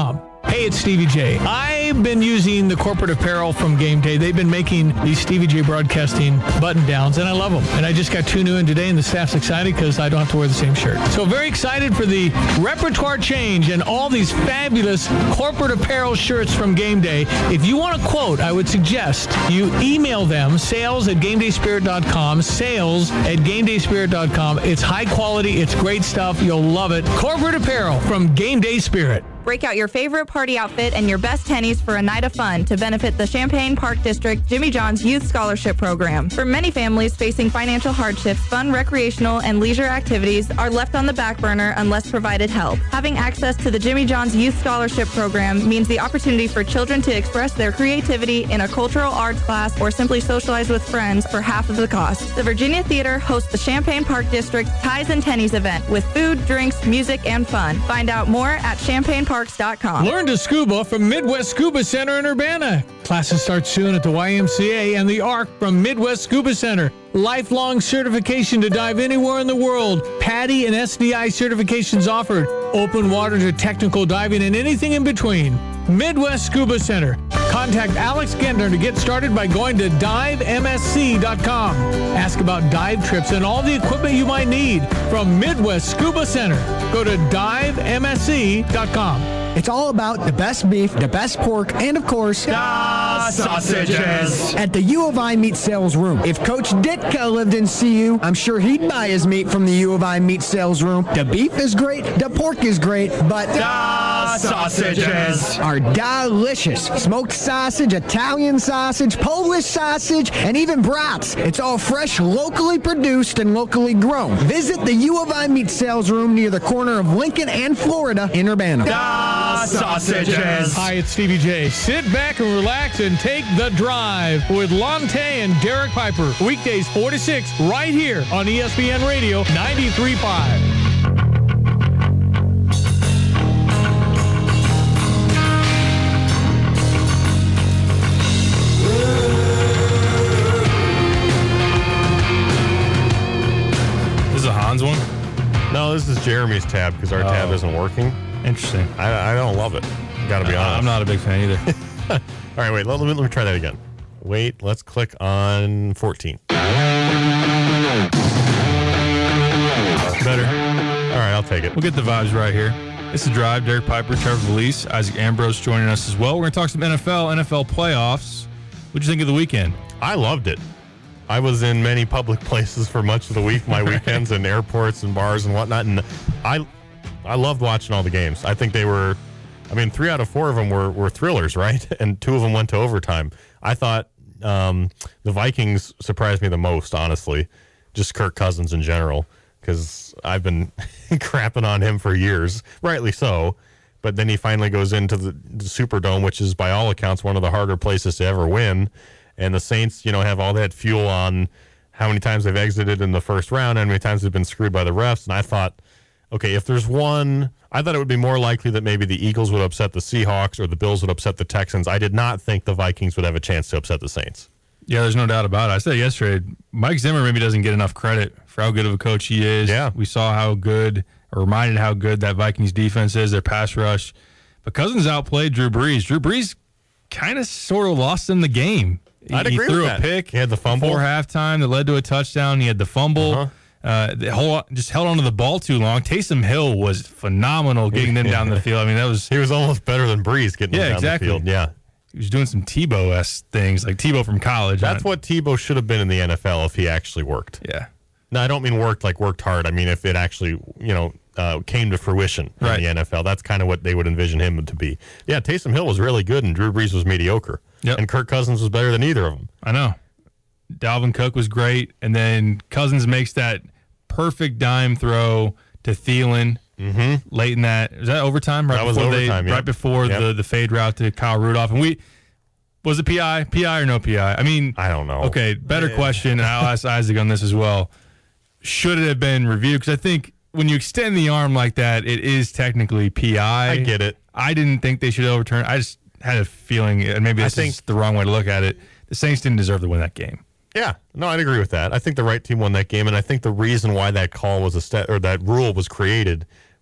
Hey, it's Stevie J. I've been using the corporate apparel from Game Day. They've been making these Stevie J Broadcasting button-downs, and I love them. And I just got two new in today, and the staff's excited because I don't have to wear the same shirt. So very excited for the repertoire change and all these fabulous corporate apparel shirts from Game Day. If you want a quote, I would suggest you email them, sales at game day spirit dot com, sales at game day spirit dot com. It's high quality. It's great stuff. You'll love it. Corporate apparel from Game Day Spirit. Break out your favorite party outfit and your best tennies for a night of fun to benefit the Champaign Park District Jimmy John's Youth Scholarship Program. For many families facing financial hardships, fun recreational and leisure activities are left on the back burner unless provided help. Having access to the Jimmy John's Youth Scholarship Program means the opportunity for children to express their creativity in a cultural arts class or simply socialize with friends for half of the cost. The Virginia Theater hosts the Champaign Park District Ties and Tennies event with food, drinks, music, and fun. Find out more at champaign park dot com. Learn to scuba from Midwest Scuba Center in Urbana. Classes start soon at the Y M C A and the ARC from Midwest Scuba Center. Lifelong certification to dive anywhere in the world. PADI and S D I certifications offered. Open water to technical diving and anything in between. Midwest Scuba Center. Contact Alex Gentner to get started by going to dive m s c dot com. Ask about dive trips and all the equipment you might need from Midwest Scuba Center. Go to dive m s c dot com. It's all about the best beef, the best pork, and of course, the sausages. At the U of I Meat Sales Room. If Coach Ditka lived in C U, I'm sure he'd buy his meat from the U of I Meat Sales Room. The beef is great, the pork is great, but the sausages are delicious. Smoked sausage, Italian sausage, Polish sausage, and even brats. It's all fresh, locally produced, and locally grown. Visit the U of I Meat Sales Room near the corner of Lincoln and Florida in Urbana. The sausages. Hi, it's Stevie J. Sit back and relax and take the drive with Lonte and Derek Piper. Weekdays four to six right here on E S P N Radio ninety-three point five. This is a Hans one? No, this is Jeremy's tab because our oh. tab isn't working. Interesting. I, I don't love it. Got to be honest. I'm not a big fan either. All right, wait. Let, let, me, let me try that again. Wait, let's click on fourteen. Better. All right, I'll take it. We'll get the vibes right here. It's The Drive. Derek Piper, Trevor Valise, Isaac Ambrose joining us as well. We're going to talk some N F L, N F L playoffs. What'd you think of the weekend? I loved it. I was in many public places for much of the week, my weekends, and airports and bars and whatnot, and I I loved watching all the games. I think they were, I mean, three out of four of them were, were thrillers, right? And two of them went to overtime. I thought um, the Vikings surprised me the most, honestly, just Kirk Cousins in general, because I've been crapping on him for years, rightly so. But then he finally goes into the, the Superdome, which is by all accounts one of the harder places to ever win. And the Saints, you know, have all that fuel on how many times they've exited in the first round, how many times they've been screwed by the refs. And I thought, okay, if there's one, I thought it would be more likely that maybe the Eagles would upset the Seahawks or the Bills would upset the Texans. I did not think the Vikings would have a chance to upset the Saints. Yeah, there's no doubt about it. I said yesterday, Mike Zimmer maybe doesn't get enough credit for how good of a coach he is. Yeah. We saw how good, or reminded how good that Vikings defense is, their pass rush. But Cousins outplayed Drew Brees. Drew Brees kind of sort of lost in the game. I'd he agree threw with a that. pick. He had the fumble before halftime that led to a touchdown. He had the fumble. Uh-huh. Uh, the whole, just held onto the ball too long. Taysom Hill was phenomenal getting them down the field. I mean, that was he was almost better than Brees getting yeah, them down exactly. the field. Yeah, he was doing some Tebow-esque things, like Tebow from college. That's what Tebow should have been in the N F L if he actually worked. Yeah. No, I don't mean worked like worked hard. I mean if it actually, you know, uh, came to fruition in right. the N F L. That's kind of what they would envision him to be. Yeah, Taysom Hill was really good, and Drew Brees was mediocre. Yep. And Kirk Cousins was better than either of them. I know. Dalvin Cook was great, and then Cousins makes that perfect dime throw to Thielen mm-hmm. late in that. Was that overtime? Right that before was overtime, they, yeah. Right before yep. the, the fade route to Kyle Rudolph. And we, was it P I? P I or no P I? I mean, I don't know. Okay, better yeah. question, and I'll ask Isaac on this as well. Should it have been reviewed? Because I think when you extend the arm like that, it is technically P I. I get it. I didn't think they should overturn. I just had a feeling, and maybe this I think, is the wrong way to look at it, the Saints didn't deserve to win that game. Yeah, no, I'd agree with that. I think the right team won that game, and I think the reason why that call was a st- or that rule was created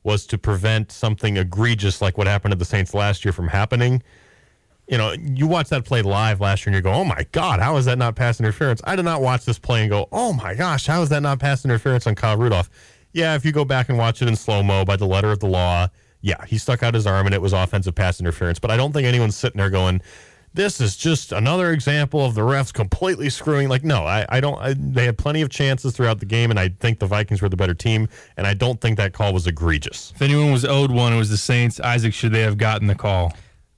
was to prevent something egregious like what happened to the Saints last year from happening. You know, you watch that play live last year and you go, oh my God, how is that not pass interference? I did not watch this play and go, oh my gosh, how is that not pass interference on Kyle Rudolph? Yeah, if you go back and watch it in slow-mo by the letter of the law, yeah, he stuck out his arm and it was offensive pass interference. But I don't think anyone's sitting there going, this is just another example of the refs completely screwing. Like, no, I, I don't. I, they had plenty of chances throughout the game, and I think the Vikings were the better team, and I don't think that call was egregious. If anyone was owed one, it was the Saints. Isaac, should they have gotten the call?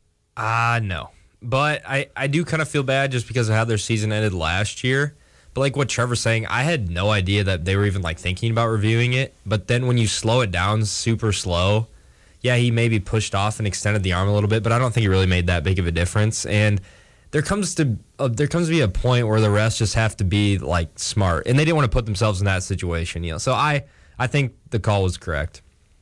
Ah, uh, no. But I, I do kind of feel bad just because of how their season ended last year. But like what Trevor's saying, I had no idea that they were even like thinking about reviewing it. But then when you slow it down super slow, yeah, he maybe pushed off and extended the arm a little bit, but I don't think it really made that big of a difference. And there comes to uh, there comes to be a point where the refs just have to be like smart, and they didn't want to put themselves in that situation, you know. So I I think the call was correct.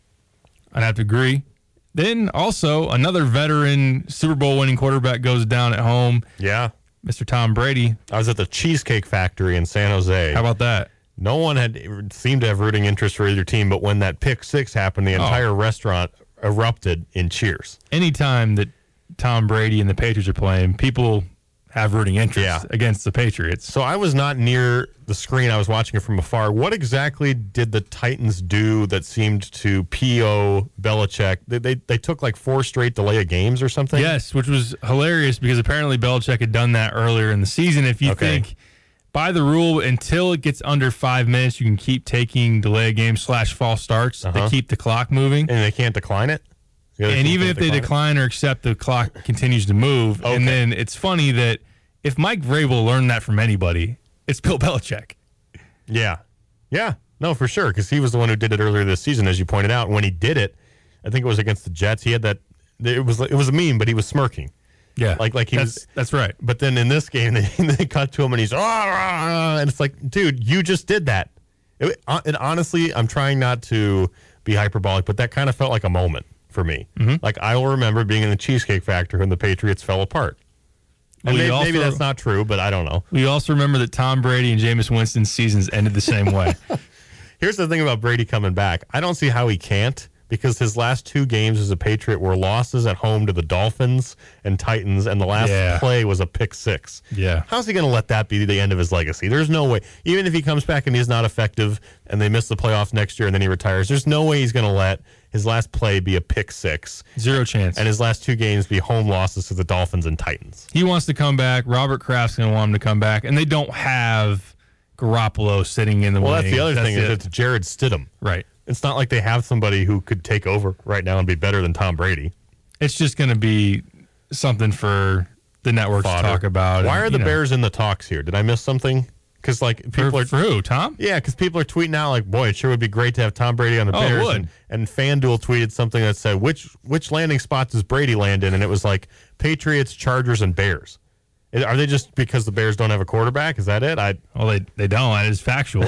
I'd have to agree. Then also another veteran Super Bowl winning quarterback goes down at home. Yeah, Mister Tom Brady. I was at the Cheesecake Factory in San Jose. How about that? No one had seemed to have rooting interest for either team, but when that pick six happened, the entire oh. restaurant erupted in cheers. Anytime that Tom Brady and the Patriots are playing, people have rooting interest yeah. against the Patriots. So I was not near the screen. I was watching it from afar. What exactly did the Titans do that seemed to P O Belichick? They, they, they took like four straight delay of games or something? Yes, which was hilarious because apparently Belichick had done that earlier in the season. If you okay. think by the rule, until it gets under five minutes, you can keep taking delay of game slash false starts uh-huh. to keep the clock moving. And they can't decline it? And even if they decline it? or accept, the clock continues to move. Okay. And then it's funny that if Mike Vrabel learned that from anybody, it's Bill Belichick. Yeah. Yeah. No, for sure, because he was the one who did it earlier this season, as you pointed out. When he did it, I think it was against the Jets. He had that – it was it was a meme, but he was smirking. Yeah, like like he that's, was. That's right. But then in this game, they, they cut to him and he's oh, and it's like, dude, you just did that. It, and honestly, I'm trying not to be hyperbolic, but that kind of felt like a moment for me. Mm-hmm. Like I will remember being in the Cheesecake Factory when the Patriots fell apart. And maybe, also, maybe that's not true, but I don't know. We also remember that Tom Brady and Jameis Winston's seasons ended the same way. Here's the thing about Brady coming back. I don't see how he can't. Because his last two games as a Patriot were losses at home to the Dolphins and Titans, and the last yeah. play was a pick six. Yeah. How's he going to let that be the end of his legacy? There's no way. Even if he comes back and he's not effective and they miss the playoffs next year and then he retires, there's no way he's going to let his last play be a pick six. Zero chance. And his last two games be home losses to the Dolphins and Titans. He wants to come back. Robert Kraft's going to want him to come back, and they don't have Garoppolo sitting in the well, wings. Well, that's the other that's thing it. is it's Jared Stidham. Right. It's not like they have somebody who could take over right now and be better than Tom Brady. It's just going to be something for the network Fodder. to talk about. Why and, are the know. Bears in the talks here? Did I miss something? Because like people for, are for who? Tom? Yeah, because people are tweeting out like, "Boy, it sure would be great to have Tom Brady on the oh, Bears." Would. And, and FanDuel tweeted something that said, "Which which landing spot does Brady land in?" And it was like Patriots, Chargers, and Bears. Are they just because the Bears don't have a quarterback? Is that it? I well, they they don't. That is factual.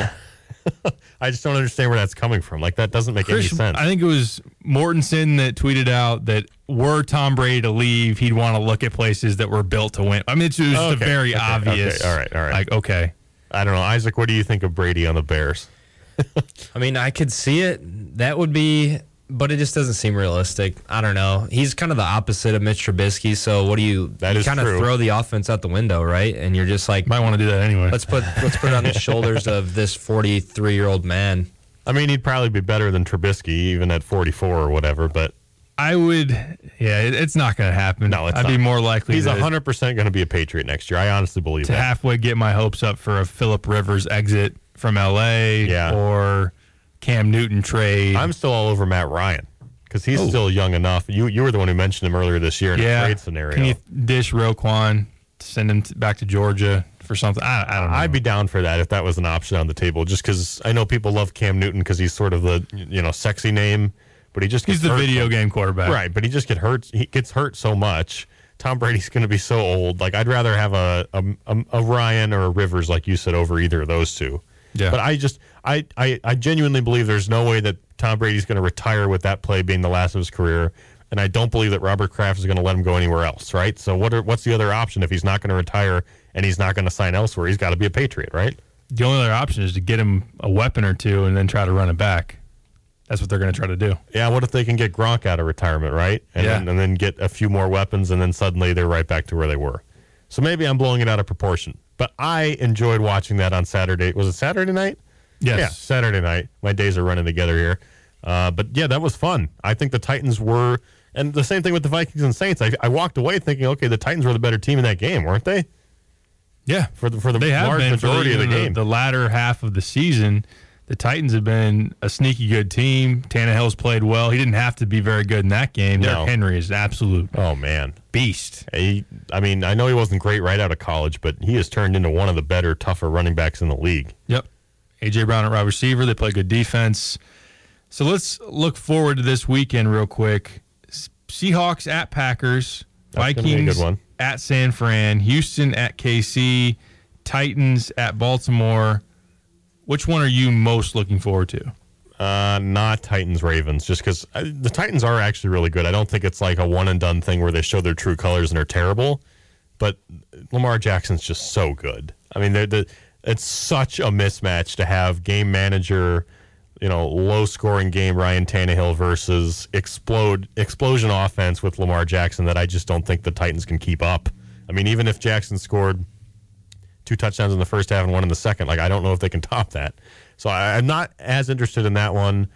I just don't understand where that's coming from. Like, that doesn't make Chris, any sense. I think it was Mortensen that tweeted out that were Tom Brady to leave, he'd want to look at places that were built to win. I mean, it's just okay, a very okay, obvious. Okay, all right, all right. Like, okay. I don't know. Isaac, what do you think of Brady on the Bears? I mean, I could see it. That would be, but it just doesn't seem realistic. I don't know. He's kind of the opposite of Mitch Trubisky. So what do you? That you is kind of true. throw the offense out the window, right? And you're just like, might want to do that anyway. Let's put let's put it on the shoulders of this forty-three year old man. I mean, he'd probably be better than Trubisky, even at forty-four or whatever. But I would, yeah, it, it's not going to happen. No, it's I'd not. be more likely. He's to, one hundred percent going to be a Patriot next year. I honestly believe to that. halfway get my hopes up for a Phillip Rivers exit from L A yeah. or Cam Newton trade. I'm still all over Matt Ryan. Because he's oh. still young enough. You you were the one who mentioned him earlier this year in yeah. a trade scenario. Can you dish Roquan, send him t- back to Georgia for something? I, I don't know. I'd be down for that if that was an option on the table. Just because I know people love Cam Newton because he's sort of the you know sexy name, but he just gets he's the hurt video so, game quarterback, right? But he just get hurt. He gets hurt so much. Tom Brady's going to be so old. Like I'd rather have a, a a a Ryan or a Rivers, like you said, over either of those two. Yeah. But I just I I, I genuinely believe there's no way that Tom Brady's going to retire with that play being the last of his career, and I don't believe that Robert Kraft is going to let him go anywhere else, right? So what are, what's the other option if he's not going to retire and he's not going to sign elsewhere? He's got to be a Patriot, right? The only other option is to get him a weapon or two and then try to run it back. that's what they're going to try to do. Yeah, what if they can get Gronk out of retirement, right? And, yeah. then, and then get a few more weapons, and then suddenly they're right back to where they were. So maybe I'm blowing it out of proportion. But I enjoyed watching that on Saturday. Was it Saturday night? Yes. Yeah, Saturday night. My days are running together here. Uh, but, yeah, that was fun. I think the Titans were, and the same thing with the Vikings and Saints. I, I walked away thinking, okay, the Titans were the better team in that game, weren't they? Yeah. For the, for the they have large been majority for the, of the game. The, the latter half of the season, the Titans have been a sneaky good team. Tannehill's played well. He didn't have to be very good in that game. No. Derrick Henry is an absolute oh man beast. He, I mean, I know he wasn't great right out of college, but he has turned into one of the better, tougher running backs in the league. Yep. A J. Brown at wide receiver. They play good defense. So let's look forward to this weekend real quick. Seahawks at Packers. That's gonna be a Vikings good one. at San Fran. Houston at K C. Titans at Baltimore. Which one are you most looking forward to? Uh, not Titans Ravens, just because the Titans are actually really good. I don't think it's like a one and done thing where they show their true colors and are terrible. But Lamar Jackson's just so good. I mean, they're the it's such a mismatch to have game manager, you know, low scoring game Ryan Tannehill versus explode explosion offense with Lamar Jackson that I just don't think the Titans can keep up. I mean, even if Jackson scored two touchdowns in the first half and one in the second, like I don't know if they can top that. So I, I'm not as interested in that one.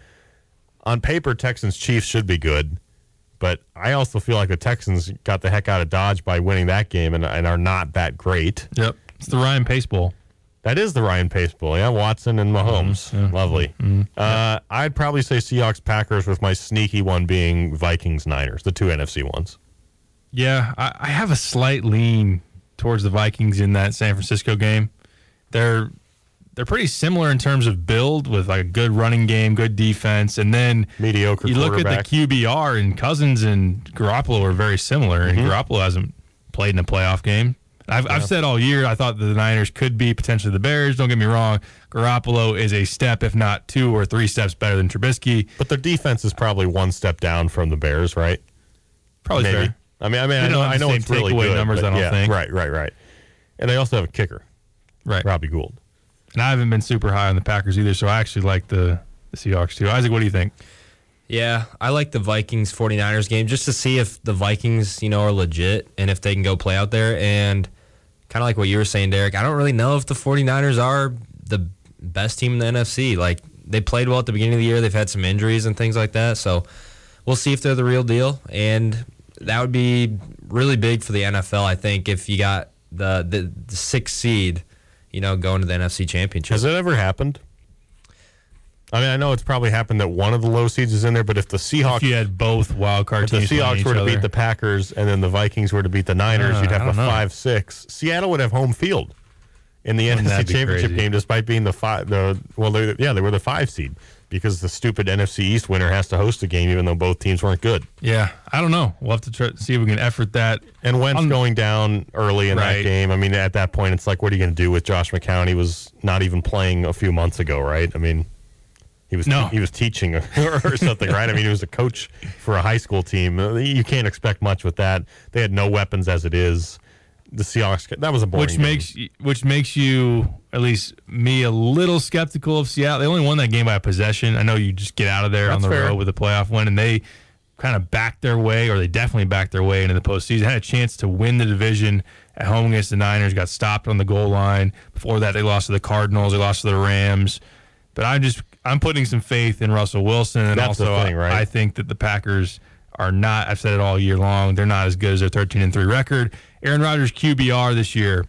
On paper, Texans Chiefs should be good, but I also feel like the Texans got the heck out of Dodge by winning that game and, and are not that great. Yep, it's the Ryan Pace Bowl. That is the Ryan Pace Bowl, yeah. Watson and Mahomes, mm-hmm. lovely. Mm-hmm. Uh, I'd probably say Seahawks Packers, with my sneaky one being Vikings Niners, the two N F C ones. Yeah, I, I have a slight lean towards the Vikings in that San Francisco game. They're they're pretty similar in terms of build, with like a good running game, good defense, and then mediocre you look at the Q B R, and Cousins and Garoppolo are very similar, and Mm-hmm. Garoppolo hasn't played in a playoff game. I've, yeah. I've said all year I thought that the Niners could be potentially the Bears. Don't get me wrong. Garoppolo is a step, if not two or three steps better than Trubisky. But their defense is probably one step down from the Bears, right? Probably Maybe. fair. I mean, I mean, They I know, don't have I the know same it's really takeaway good. numbers, but I don't yeah, think. Right, right, right. And they also have a kicker, right? Robbie Gould. And I haven't been super high on the Packers either, so I actually like the, the Seahawks too. Isaac, what do you think? Yeah, I like the Vikings 49ers game just to see if the Vikings, you know, are legit and if they can go play out there. And kind of like what you were saying, Derek, I don't really know if the 49ers are the best team in the N F C. Like, they played well at the beginning of the year. They've had some injuries and things like that. So we'll see if they're the real deal. And that would be really big for the N F L, I think, if you got the, the, the sixth seed, you know, going to the N F C Championship. Has it ever happened? I mean, I know it's probably happened that one of the low seeds is in there, but if the Seahawks... If you had both wild card If the teams playing Seahawks each were to other. beat the Packers and then the Vikings were to beat the Niners, Uh, you'd I have don't the know. five six. Seattle would have home field in the Wouldn't N F C that be Championship crazy? game, despite being the five. The well, they, yeah, they were the five seed because the stupid N F C East winner has to host a game, even though both teams weren't good. Yeah, I don't know. We'll have to try, see if we can effort that. And Wentz On- going down early in Right. that game. I mean, at that point, it's like, what are you going to do with Josh McCown? He was not even playing a few months ago, right? I mean, he was No. he was teaching or, or something, right? I mean, he was a coach for a high school team. You can't expect much with that. They had no weapons as it is. The Seahawks, that was a boring Which game. makes which makes you, at least me, a little skeptical of Seattle. They only won that game by a possession. I know you just get out of there That's on the fair. road with a playoff win, and they kind of backed their way, or they definitely backed their way into the postseason. Had a chance to win the division at home against the Niners, got stopped on the goal line. Before that, they lost to the Cardinals, they lost to the Rams. But I'm just I'm putting some faith in Russell Wilson, and That's the also thing, right? I think that the Packers are not, I've said it all year long, they're not as good as their thirteen and three record. Aaron Rodgers' Q B R this year,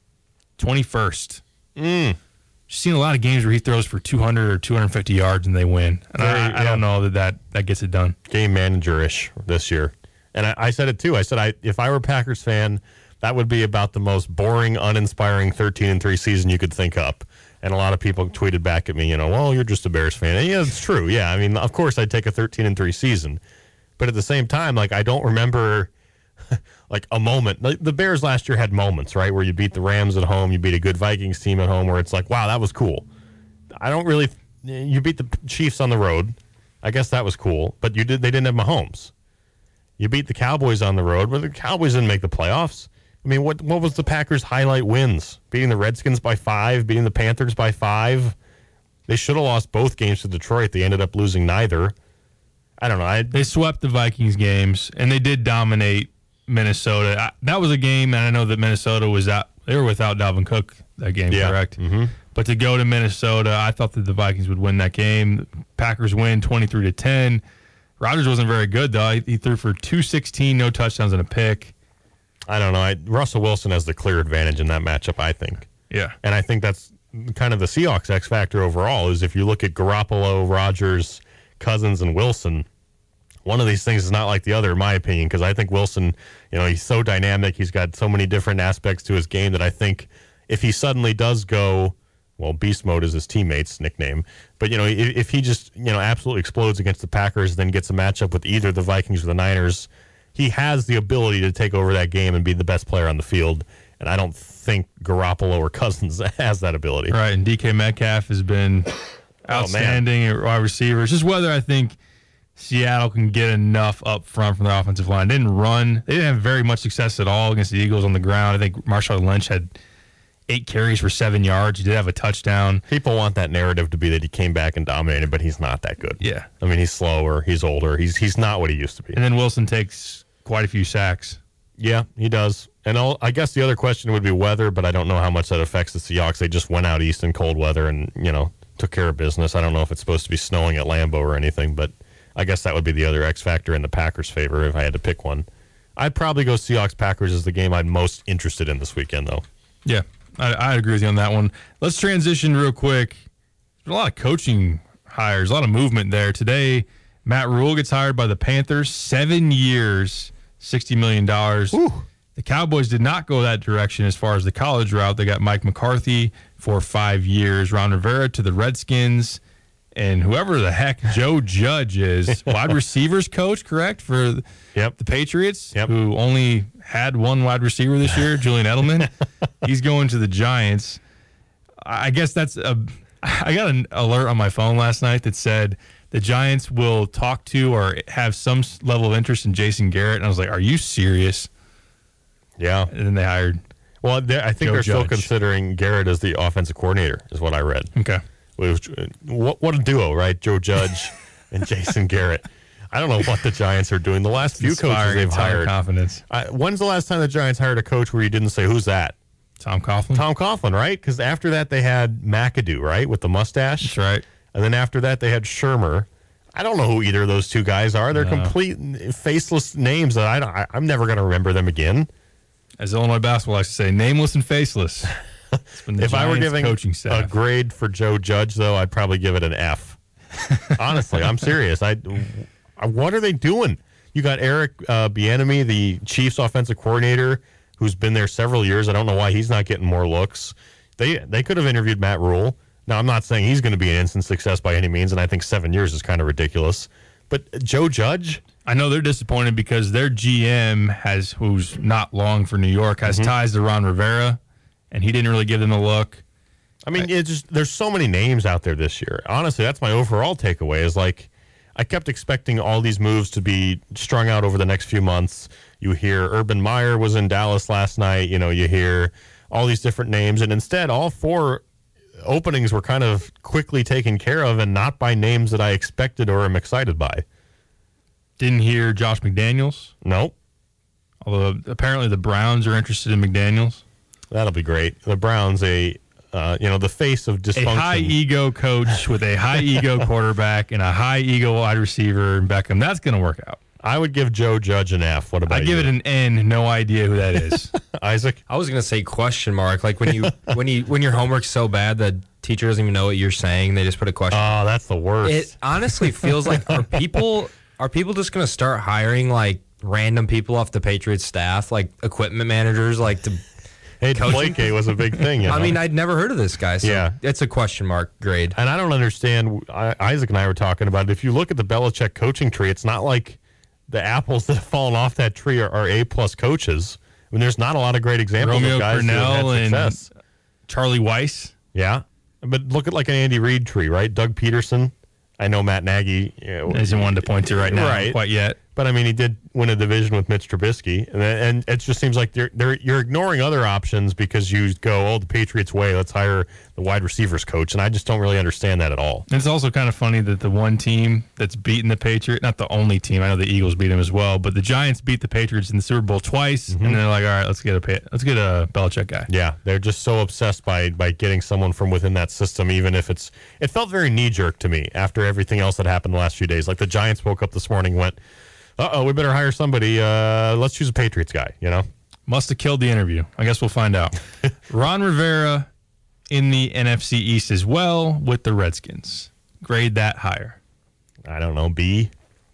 twenty-first. Mm. Seen a lot of games where he throws for two hundred or two hundred fifty yards and they win. And Very- I, I yeah. don't know that, that that gets it done. Game manager-ish this year. And I, I said it too. I said I if I were a Packers fan, that would be about the most boring, uninspiring thirteen and three season you could think up. And a lot of people tweeted back at me, you know, well, you're just a Bears fan. And yeah, it's true. Yeah, I mean, of course I'd take a thirteen and three season. But at the same time, like, I don't remember like a moment. Like, the Bears last year had moments, right, where you beat the Rams at home, you beat a good Vikings team at home, where it's like, wow, that was cool. I don't really. You beat the Chiefs on the road. I guess that was cool. But you did. They didn't have Mahomes. You beat the Cowboys on the road, but the Cowboys didn't make the playoffs. I mean, what what was the Packers' highlight wins? Beating the Redskins by five, beating the Panthers by five. They should have lost both games to Detroit. They ended up losing neither. I don't know. I, they swept the Vikings games, and they did dominate Minnesota. I, that was a game, and I know that Minnesota was out. They were without Dalvin Cook that game, yeah. correct? Mm-hmm. But to go to Minnesota, I thought that the Vikings would win that game. Packers win twenty-three to ten. Rodgers wasn't very good, though. He, he threw for two sixteen, no touchdowns, and a pick. I don't know. I, Russell Wilson has the clear advantage in that matchup, I think. Yeah. And I think that's kind of the Seahawks X factor overall, is if you look at Garoppolo, Rodgers, Cousins, and Wilson, one of these things is not like the other, in my opinion, because I think Wilson, you know, he's so dynamic. He's got so many different aspects to his game that I think if he suddenly does go, well, beast mode is his teammate's nickname, but, you know, if, if he just, you know, absolutely explodes against the Packers, then gets a matchup with either the Vikings or the Niners, he has the ability to take over that game and be the best player on the field. And I don't think Garoppolo or Cousins has that ability. Right, and D K Metcalf has been outstanding at wide receiver. It's just whether I think Seattle can get enough up front from the offensive line. They didn't run. They didn't have very much success at all against the Eagles on the ground. I think Marshawn Lynch had eight carries for seven yards. He did have a touchdown. People want that narrative to be that he came back and dominated, but he's not that good. Yeah. I mean, he's slower. He's older. He's he's not what he used to be. And then Wilson takes quite a few sacks. Yeah, he does. And I'll, I guess the other question would be weather, but I don't know how much that affects the Seahawks. They just went out east in cold weather and, you know, took care of business. I don't know if it's supposed to be snowing at Lambeau or anything, but I guess that would be the other X factor in the Packers' favor if I had to pick one. I'd probably go Seahawks-Packers as the game I'm most interested in this weekend, though. Yeah, I, I agree with you on that one. Let's transition real quick. There's been a lot of coaching hires, a lot of movement there. Today, Matt Rule gets hired by the Panthers. Seven years, sixty million dollars. Ooh. The Cowboys did not go that direction as far as the college route. They got Mike McCarthy for five years, Ron Rivera to the Redskins, and whoever the heck Joe Judge is, wide receivers coach, correct, for yep. the Patriots, yep. who only had one wide receiver this year, Julian Edelman. He's going to the Giants. I guess that's a – I got an alert on my phone last night that said the Giants will talk to or have some level of interest in Jason Garrett, and I was like, are you serious? Yeah. And then they hired Well, I think Joe they're Judge. still considering Garrett as the offensive coordinator, is what I read. Okay. Which, what, what a duo, right? Joe Judge and Jason Garrett. I don't know what the Giants are doing. The last few coaches they've hired. Confidence. I, when's the last time the Giants hired a coach where you didn't say, who's that? Tom Coughlin. Tom Coughlin, right? Because after that they had McAdoo, right, with the mustache. That's right. And then after that they had Shermer. I don't know who either of those two guys are. They're No. complete faceless names that I don't, I, I'm never going to remember them again. As Illinois basketball likes to say, nameless and faceless. If I were giving coaching a staff. grade for Joe Judge, though, I'd probably give it an F. Honestly, I'm serious. I, what are they doing? You got Eric uh, Bieniemy, the Chiefs offensive coordinator, who's been there several years. I don't know why he's not getting more looks. They they could have interviewed Matt Rule. Now, I'm not saying he's going to be an instant success by any means, and I think seven years is kind of ridiculous. But Joe Judge? I know they're disappointed because their G M has, who's not long for New York, has Mm-hmm. ties to Ron Rivera, and he didn't really give them a look. I mean, it's just there's so many names out there this year. Honestly, that's my overall takeaway is like I kept expecting all these moves to be strung out over the next few months. You hear Urban Meyer was in Dallas last night. You know, you hear all these different names, and instead all four openings were kind of quickly taken care of and not by names that I expected or am excited by. Didn't hear Josh McDaniels. Nope. Although apparently the Browns are interested in McDaniels. That'll be great. The Browns, a uh, you know, the face of dysfunction. A high ego coach with a high ego quarterback and a high ego wide receiver in Beckham. That's going to work out. I would give Joe Judge an F. What about I you? give it an N. No idea who that is. Isaac? I was gonna say question mark. Like when you when you when your homework's so bad that teacher doesn't even know what you're saying, they just put a question. Oh, that's the worst. It honestly feels like are people are people just gonna start hiring like random people off the Patriots staff, like equipment managers, like to Hey, coaching? Deflategate was a big thing. You know? I mean, I'd never heard of this guy. So Yeah. it's a question mark grade. And I don't understand. I, Isaac and I were talking about it. If you look at the Belichick coaching tree, it's not like the apples that have fallen off that tree are, are A-plus coaches. I mean, there's not a lot of great examples Romeo of guys Crennel who have had and success. Charlie Weiss. Yeah. But look at like an Andy Reid tree, right? Doug Peterson. I know Matt Nagy. You know, Isn't one to point to right now. Right. Quite yet. But I mean, he did win a division with Mitch Trubisky, and, and it just seems like they're, they're, you're ignoring other options because you go, oh, the Patriots way, let's hire the wide receivers coach, and I just don't really understand that at all. And it's also kind of funny that the one team that's beaten the Patriots, not the only team, I know the Eagles beat them as well, but the Giants beat the Patriots in the Super Bowl twice, mm-hmm. and they're like, all right, let's get a let's get a Belichick guy. Yeah, they're just so obsessed by by getting someone from within that system, even if it's it felt very knee jerk to me after everything else that happened the last few days. Like the Giants woke up this morning, and went, uh-oh, we better hire somebody. Uh, let's choose a Patriots guy, you know? Must have killed the interview. I guess we'll find out. Ron Rivera in the N F C East as well with the Redskins. Grade that higher. I don't know, B.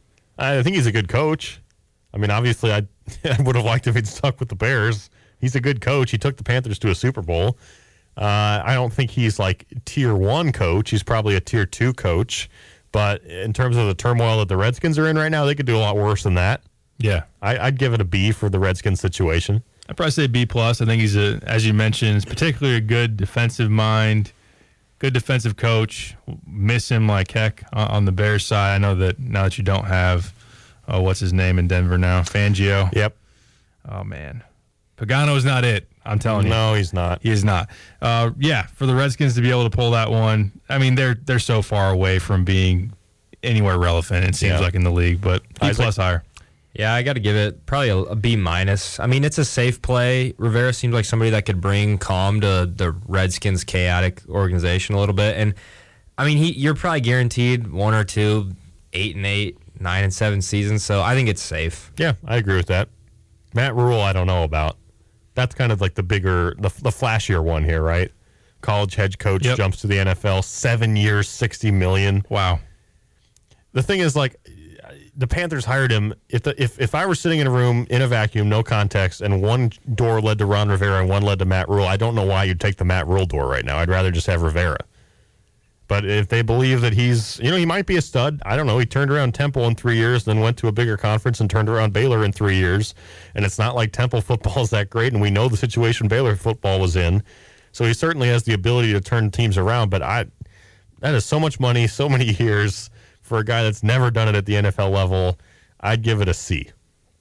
I think he's a good coach. I mean, obviously, I, I would have liked if he'd stuck with the Bears. He's a good coach. He took the Panthers to a Super Bowl. Uh, I don't think he's like tier one coach. He's probably a tier two coach. But in terms of the turmoil that the Redskins are in right now, they could do a lot worse than that. Yeah. I, I'd give it a B for the Redskins situation. I'd probably say B plus. I think he's, a, as you mentioned, particularly a good defensive mind, good defensive coach. Miss him like heck on the Bears side. I know that now that you don't have, oh, what's his name in Denver now? Fangio. Yep. Oh, man. Pagano's not it. I'm telling you. No, he's not. He is not. Uh, yeah, for the Redskins to be able to pull that one, I mean, they're they're so far away from being anywhere relevant, it seems Yeah. like, in the league, but B Isaac? plus higher. Yeah, I got to give it probably a, a B minus. I mean, it's a safe play. Rivera seems like somebody that could bring calm to the Redskins' chaotic organization a little bit. And I mean, he you're probably guaranteed one or two, eight and eight, nine and seven seasons. So I think it's safe. Yeah, I agree with that. Matt Rule, I don't know about. That's kind of like the bigger, the, the flashier one here, right? College head coach Yep. jumps to the N F L, seven years, sixty million. Wow. The thing is, like, the Panthers hired him. If the, if if I were sitting in a room in a vacuum, no context, and one door led to Ron Rivera and one led to Matt Rule, I don't know why you'd take the Matt Rule door right now. I'd rather just have Rivera. But if they believe that he's, you know, he might be a stud. I don't know. He turned around Temple in three years, then went to a bigger conference and turned around Baylor in three years. And it's not like Temple football is that great, and we know the situation Baylor football was in. So he certainly has the ability to turn teams around. But I, that is so much money, so many years for a guy that's never done it at the N F L level. I'd give it a C.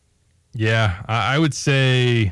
Yeah, I, I would say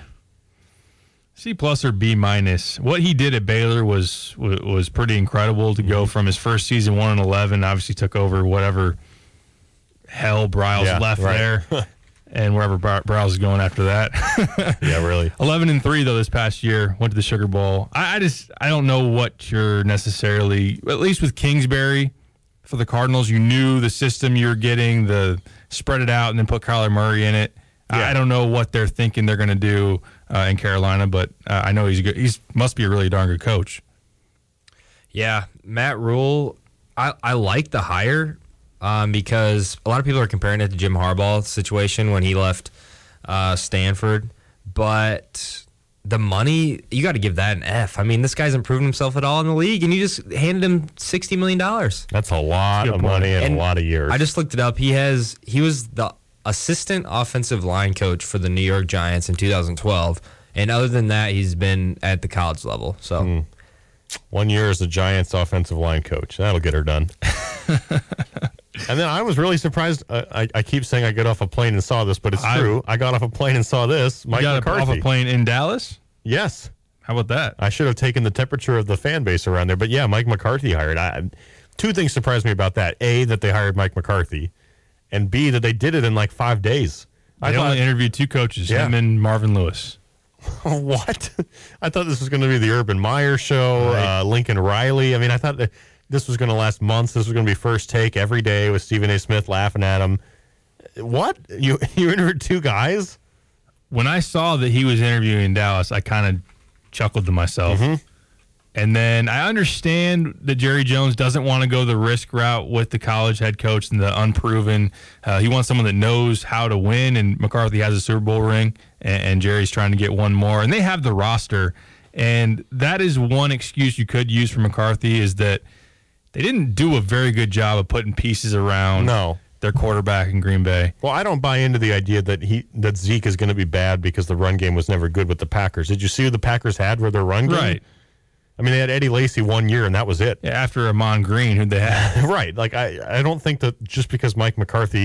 C plus or B minus. What he did at Baylor was was, was pretty incredible to go from his first season one and eleven. Obviously, took over whatever hell Bryles Yeah, left right. there, and wherever Bry- Bryles is going after that. Yeah, really. Eleven and three though this past year. Went to the Sugar Bowl. I, I just I don't know what you're necessarily, at least with Kingsbury for the Cardinals. You knew the system you were getting, the spread it out and then put Kyler Murray in it. Yeah. I don't know what they're thinking they're going to do uh, in Carolina, but uh, I know he's good. He's must be a really darn good coach. Yeah, Matt Rule, I, I like the hire um, because a lot of people are comparing it to Jim Harbaugh's situation when he left uh, Stanford. But the money, you got to give that an F. I mean, this guy's improved himself at all in the league, and you just handed him sixty million dollars. That's a lot of money in a lot of years. I just looked it up. He has he was the assistant offensive line coach for the New York Giants in two thousand twelve, and other than that, he's been at the college level. So, mm. one year as the Giants' offensive line coach, that'll get her done. And then I was really surprised. Uh, I, I keep saying I got off a plane and saw this, but it's I- true. I got off a plane and saw this. Mike you got McCarthy. off a plane in Dallas? Yes. How about that? I should have taken the temperature of the fan base around there. But yeah, Mike McCarthy hired. I, two things surprised me about that. A, that they hired Mike McCarthy. And B, that they did it in like five days. I I thought, only interviewed two coaches, Yeah. him and Marvin Lewis. what? I thought this was going to be the Urban Meyer show, Right. uh, Lincoln Riley. I mean, I thought that this was going to last months. This was going to be First Take every day with Stephen A. Smith laughing at him. What? You you interviewed two guys? When I saw that he was interviewing in Dallas, I kind of chuckled to myself. Mm-hmm. And then I understand that Jerry Jones doesn't want to go the risk route with the college head coach and the unproven. Uh, he wants someone that knows how to win, and McCarthy has a Super Bowl ring, and, and Jerry's trying to get one more. And they have the roster, and that is one excuse you could use for McCarthy is that they didn't do a very good job of putting pieces around No. their quarterback in Green Bay. Well, I don't buy into the idea that he that Zeke is going to be bad because the run game was never good with the Packers. Did you see who the Packers had for their run game? Right. I mean, they had Eddie Lacy one year, and that was it. Yeah, after Amon Green, who they had. Right. Like, I, I don't think that just because Mike McCarthy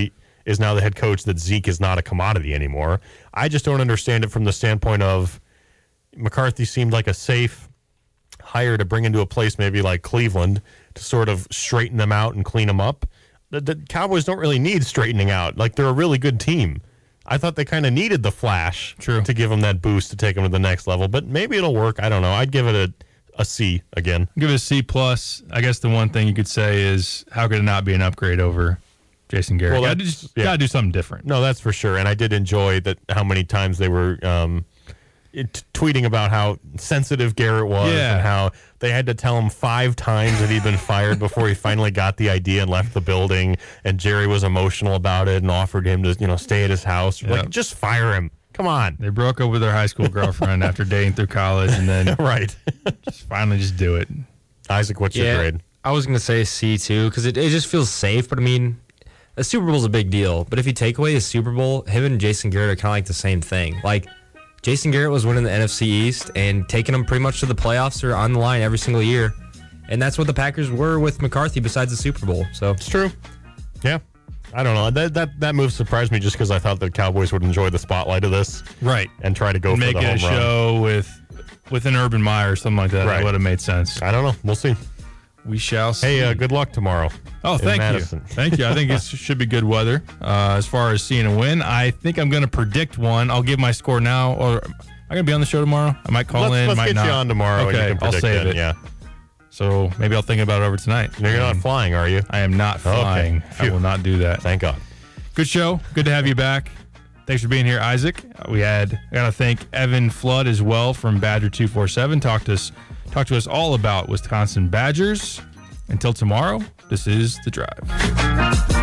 is now the head coach that Zeke is not a commodity anymore. I just don't understand it from the standpoint of McCarthy seemed like a safe hire to bring into a place maybe like Cleveland to sort of straighten them out and clean them up. The, the Cowboys don't really need straightening out. Like, they're a really good team. I thought they kind of needed the flash True. to give them that boost to take them to the next level, but maybe it'll work. I don't know. I'd give it a, a C again. Give it a C plus. I guess the one thing you could say is how could it not be an upgrade over Jason Garrett? Well, Well, gotta, that's- just, yeah. gotta do something different. No, that's for sure. And I did enjoy that how many times they were um, it, tweeting about how sensitive Garrett was Yeah. and how they had to tell him five times that he'd been fired before he finally got the idea and left the building. And Jerry was emotional about it and offered him to, you know, stay at his house. Yep. Like, just fire him. Come on. They broke up with their high school girlfriend after dating through college, and then right. just finally just do it. Isaac, what's your Yeah, grade? I was going to say C too because it, it just feels safe. But I mean, a Super Bowl is a big deal. But if you take away the Super Bowl, him and Jason Garrett are kind of like the same thing. Like, Jason Garrett was winning the N F C East and taking them pretty much to the playoffs or on the line every single year. And that's what the Packers were with McCarthy besides the Super Bowl. So it's true. Yeah. I don't know. That that, that move surprised me just because I thought the Cowboys would enjoy the spotlight of this. Right. And try to go And for make the it home a run. show with with an Urban Meyer or something like that. Right. That would have made sense. I don't know. We'll see. We shall see. Hey, uh, good luck tomorrow. Oh, in thank Madison. you. Thank you. I think it should be good weather. Uh, as far as seeing a win, I think I'm going to predict one. I'll give my score now. Or am I going to be on the show tomorrow? I might call Let's, in. let's might get not. you on tomorrow and Okay, you can I'll predict save it. it. Yeah. So maybe I'll think about it over tonight. You're not Um, flying, are you? I am not flying. Okay. I will not do that. Thank God. Good show. Good to have you back. Thanks for being here, Isaac. Uh, We had I got to thank Evan Flood as well from Badger two forty-seven. Talked to us, talked to us all about Wisconsin Badgers. Until tomorrow, this is The Drive.